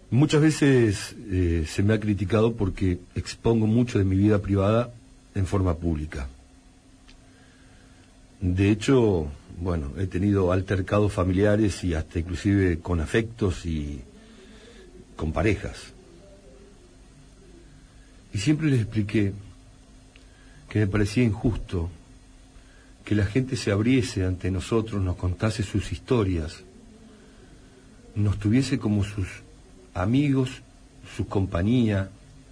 Muchas veces se me ha criticado porque expongo mucho de mi vida privada en forma pública. De hecho, bueno, he tenido altercados familiares y hasta inclusive con afectos y con parejas. Y siempre les expliqué que me parecía injusto que la gente se abriese ante nosotros, nos contase sus historias, nos tuviese como sus amigos, su compañía,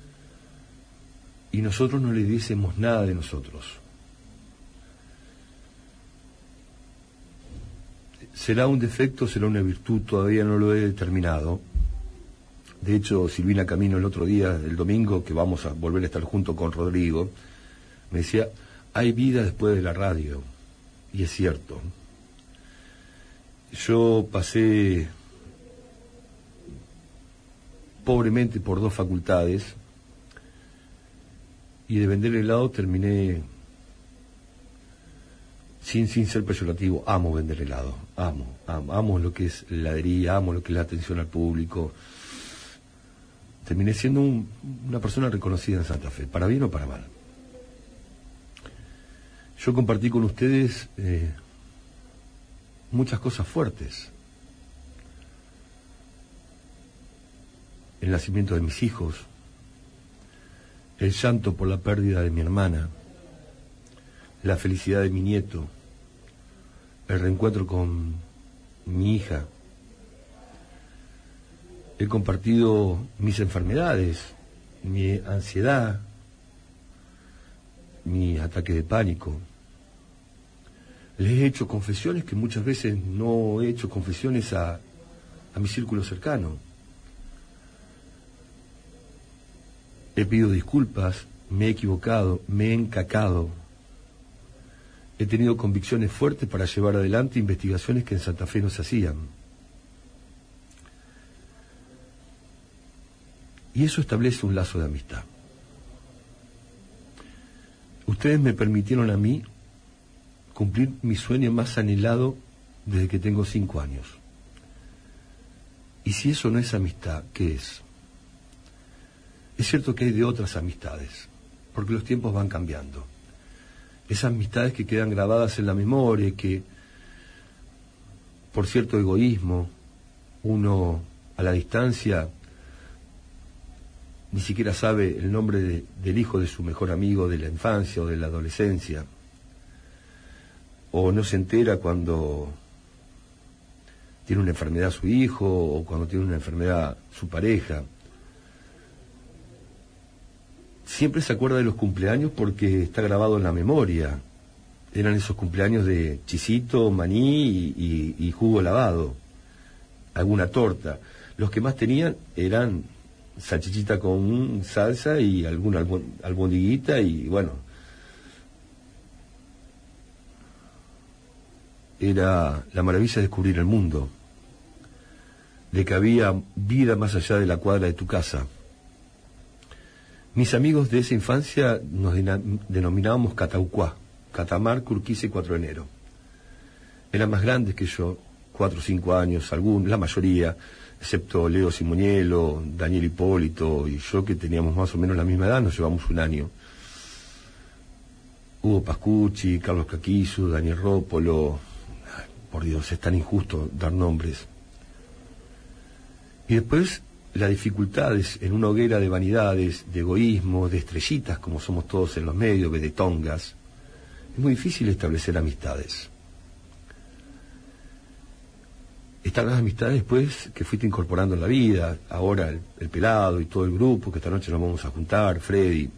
y nosotros no le diésemos nada de nosotros. ¿Será un defecto o será una virtud? Todavía no lo he determinado. De hecho, Silvina Camino el otro día, el domingo, que vamos a volver a estar junto con Rodrigo, me decía, hay vida después de la radio. Y es cierto. Yo pasé pobremente por 2 facultades y de vender helado terminé, sin ser peyorativo, amo vender helado, amo lo que es heladería, amo lo que es la atención al público. Terminé siendo una persona reconocida en Santa Fe, para bien o para mal. Yo compartí con ustedes muchas cosas fuertes. El nacimiento de mis hijos, el llanto por la pérdida de mi hermana, la felicidad de mi nieto, el reencuentro con mi hija. He compartido mis enfermedades, mi ansiedad, mi ataque de pánico. Les he hecho confesiones que muchas veces no he hecho confesiones a mi círculo cercano. He pedido disculpas, me he equivocado, me he encacado. He tenido convicciones fuertes para llevar adelante investigaciones que en Santa Fe no se hacían. Y eso establece un lazo de amistad. Ustedes me permitieron a mí cumplir mi sueño más anhelado desde que tengo 5 años. Y si eso no es amistad, ¿qué es? Es cierto que hay de otras amistades, porque los tiempos van cambiando. Esas amistades que quedan grabadas en la memoria, que por cierto egoísmo, uno a la distancia ni siquiera sabe el nombre del hijo de su mejor amigo de la infancia o de la adolescencia, o no se entera cuando tiene una enfermedad su hijo o cuando tiene una enfermedad su pareja. Siempre se acuerda de los cumpleaños porque está grabado en la memoria. Eran esos cumpleaños de chisito, maní y jugo lavado, alguna torta. Los que más tenían eran salchichita con salsa y alguna albondiguita y bueno, era la maravilla de descubrir el mundo, de que había vida más allá de la cuadra de tu casa. Mis amigos de esa infancia nos denominábamos Cataucuá, Catamarca, Urquiza y 4 de Enero. Eran más grandes que yo, 4 o 5 años, la mayoría, excepto Leo Simonielo, Daniel Hipólito y yo, que teníamos más o menos la misma edad, nos llevamos 1 año. Hugo Pascucci, Carlos Caquizu, Daniel Rópolo. Ay, por Dios, es tan injusto dar nombres. Y después las dificultades en una hoguera de vanidades, de egoísmo, de estrellitas, como somos todos en los medios, vedetongas. Es muy difícil establecer amistades. Están las amistades después que fuiste incorporando en la vida, ahora el pelado y todo el grupo, que esta noche nos vamos a juntar, Freddy.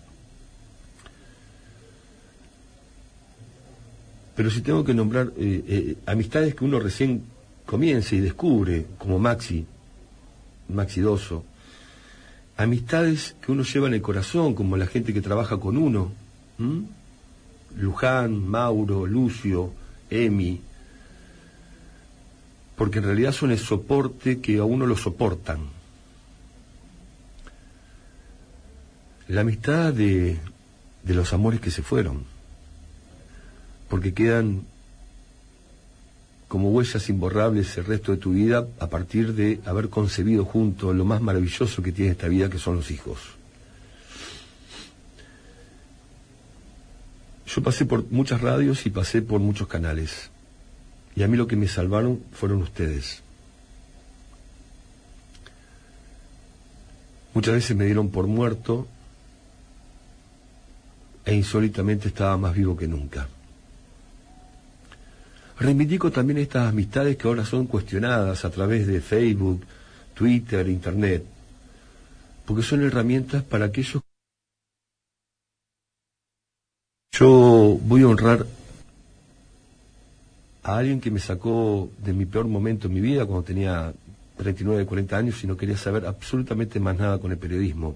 Pero si tengo que nombrar amistades que uno recién comienza y descubre, como Maxi Doso, amistades que uno lleva en el corazón, como la gente que trabaja con uno, Luján, Mauro, Lucio, Emi, porque en realidad son el soporte que a uno lo soportan. La amistad de los amores que se fueron, porque quedan como huellas imborrables el resto de tu vida a partir de haber concebido juntos lo más maravilloso que tiene esta vida, que son los hijos. Yo pasé por muchas radios y pasé por muchos canales, y a mí lo que me salvaron fueron ustedes. Muchas veces me dieron por muerto e insólitamente estaba más vivo que nunca. Reivindico también estas amistades que ahora son cuestionadas a través de Facebook, Twitter, Internet, porque son herramientas para aquellos. Yo voy a honrar a alguien que me sacó de mi peor momento en mi vida, cuando tenía 39, 40 años y no quería saber absolutamente más nada con el periodismo.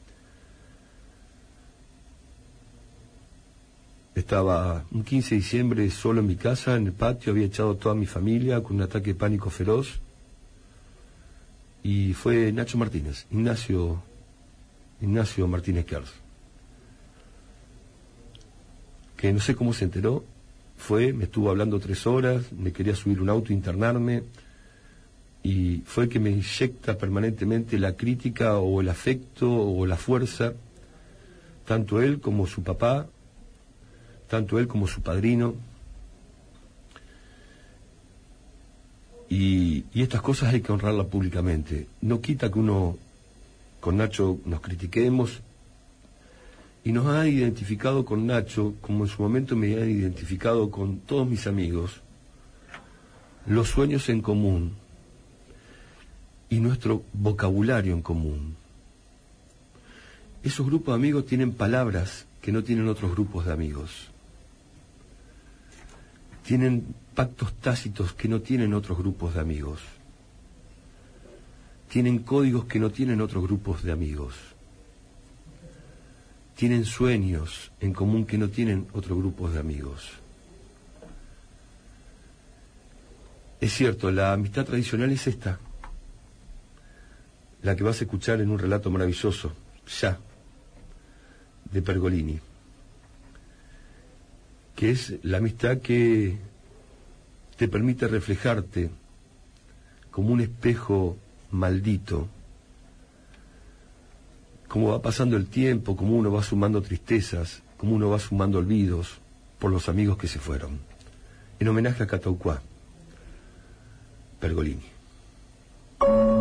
Estaba un 15 de diciembre solo en mi casa, en el patio, había echado a toda mi familia con un ataque de pánico feroz. Y fue Nacho Martínez, Ignacio Martínez Kerz, que no sé cómo se enteró, me estuvo hablando 3 horas, me quería subir un auto, internarme, y fue el que me inyecta permanentemente la crítica o el afecto o la fuerza, tanto él como su papá, tanto él como su padrino. Y estas cosas hay que honrarlas públicamente. No quita que uno con Nacho nos critiquemos, y nos ha identificado con Nacho, como en su momento me han identificado con todos mis amigos, los sueños en común y nuestro vocabulario en común. Esos grupos de amigos tienen palabras que no tienen otros grupos de amigos. Tienen pactos tácitos que no tienen otros grupos de amigos. Tienen códigos que no tienen otros grupos de amigos. Tienen sueños en común que no tienen otros grupos de amigos. Es cierto, la amistad tradicional es esta, la que vas a escuchar en un relato maravilloso, Ya, de Pergolini, que es la amistad que te permite reflejarte como un espejo maldito, como va pasando el tiempo, como uno va sumando tristezas, como uno va sumando olvidos por los amigos que se fueron. En homenaje a Catauquá, Pergolini.